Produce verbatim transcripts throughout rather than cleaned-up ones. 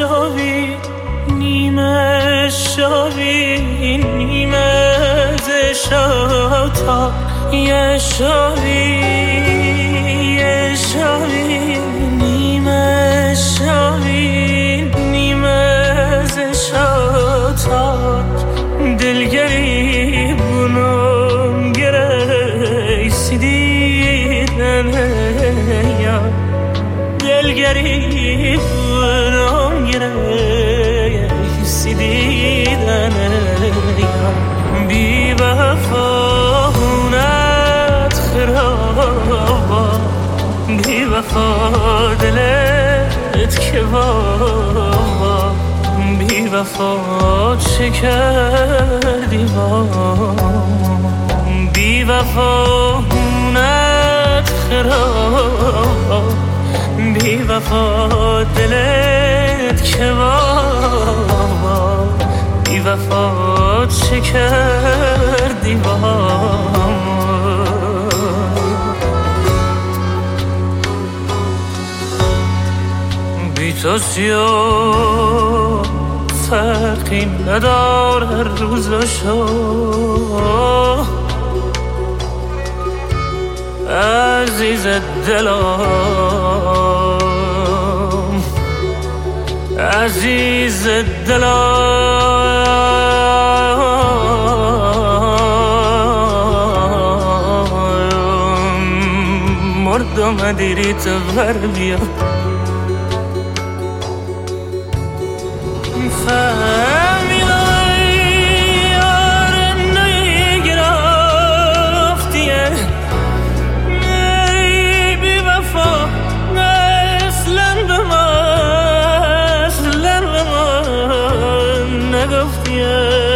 شبی نیمه شبی نیمه ز شوتا یه شبی یه شبی نیمه شبی نیمه ز شوتا دلگری بونم گره سیدیدن یا دلگری بونم گره سیدیدن یا بی وفا هونت خرابا بی وفا دلت که بابا بی وفا چه کردی با بی وفا هونت خرابا بی وفا دلت که بابا بی وفا چه کردی با بی تو سیاه فرقی نداره روزشو عزیز دلم عزیز دلم مردم دیری تو بر بیا فهمیدم یار نگرفتیه ای بی وفا اصلا به من اصلا به من نگفتیه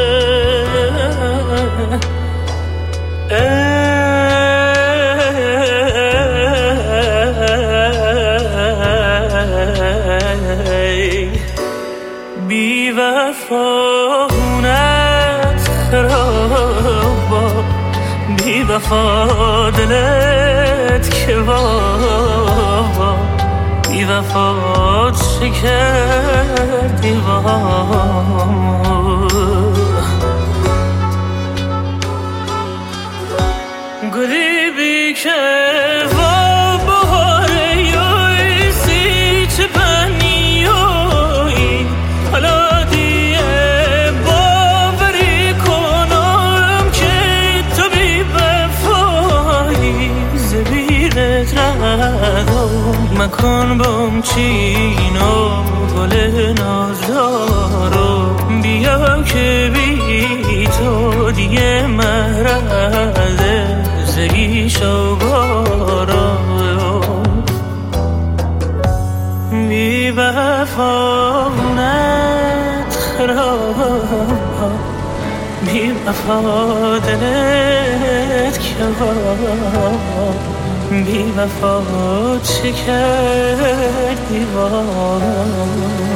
بی وفا هونت خرابا بی وفا دلت که بابا بی وفا چه کردی با گلی بی که مکن بام چین و گل نازدارو بیا که بی تو دیگه مرد زگی شوگارو بی وفانت خرابا بی وفا دلت که بابا بی وفا چه کردی با